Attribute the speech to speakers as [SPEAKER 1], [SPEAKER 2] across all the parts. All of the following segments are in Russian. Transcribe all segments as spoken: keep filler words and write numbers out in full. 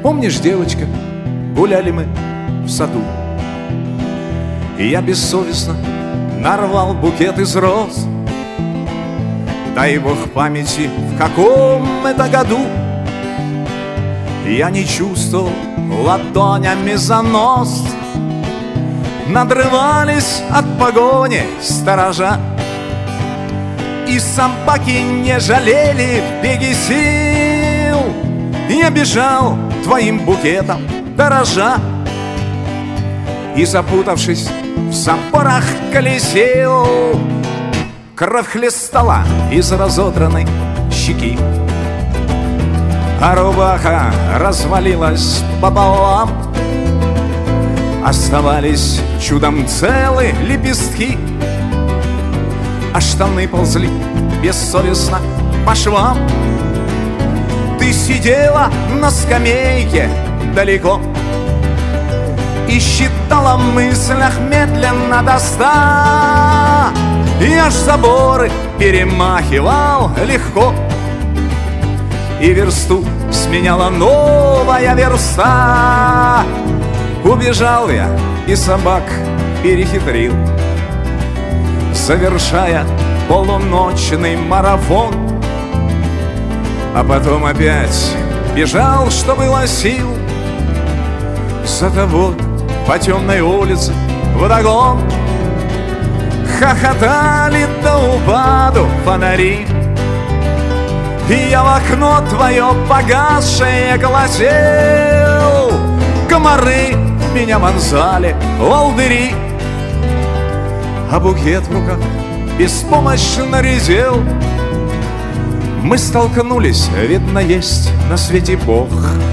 [SPEAKER 1] Помнишь, девочка, гуляли мы в саду, и я бессовестно нарвал букет из роз. Дай бог памяти, в каком это году я не чувствовал ладонями занос. Надрывались от погони сторожа, и собаки не жалели в беге сил. Я бежал твоим букетом дорожа, и, запутавшись в запорах, колесил. Кровь хлестала из разодранной щеки, а рубаха развалилась пополам. Оставались чудом целы лепестки, а штаны ползли бессовестно по швам. Ты сидела на скамейке далеко и считала в мыслях медленно до ста. Я ж заборы перемахивал легко, и версту сменяла новая верста. Убежал я и собак перехитрил, совершая полуночный марафон. А потом опять бежал, что было сил, за тобой по темной улице вдогон. Хохотали до упаду фонари, и я в окно твое погасшее глазел. Комары меня вонзали волдыри, а букет в руках беспомощно резел. Мы столкнулись, видно, есть на свете Бог,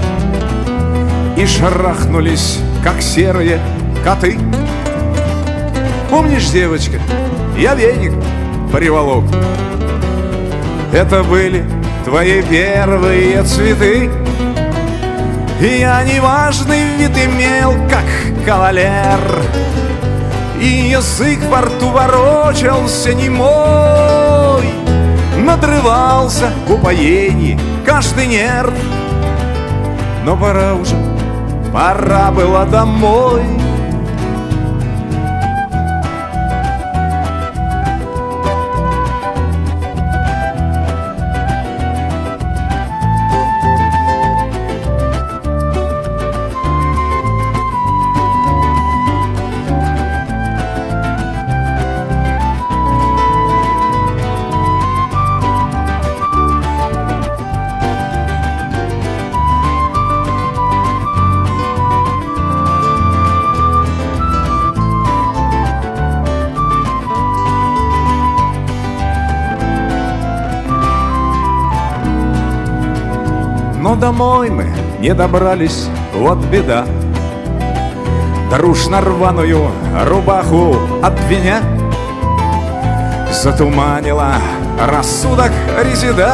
[SPEAKER 1] и шарахнулись, как серые коты. Помнишь, девочка, я веник приволок. Это были твои первые цветы, и я неважный вид имел, как кавалер, и язык во рту ворочался немой. Надрывался в упоении каждый нерв, но пора уже, пора было домой. Но домой мы не добрались, вот беда. Дружно рваную рубаху обвиня затуманила рассудок резида,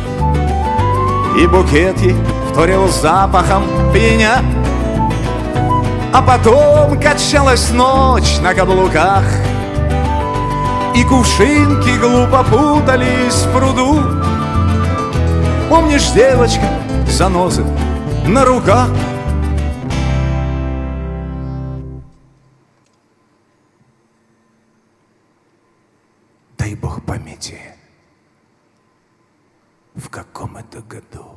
[SPEAKER 1] и букет ей вторил запахом пьяня. А потом качалась ночь на каблуках, и кувшинки глупо путались в пруду. Помнишь, девочка, занозы на руках? Дай бог памяти, в каком это году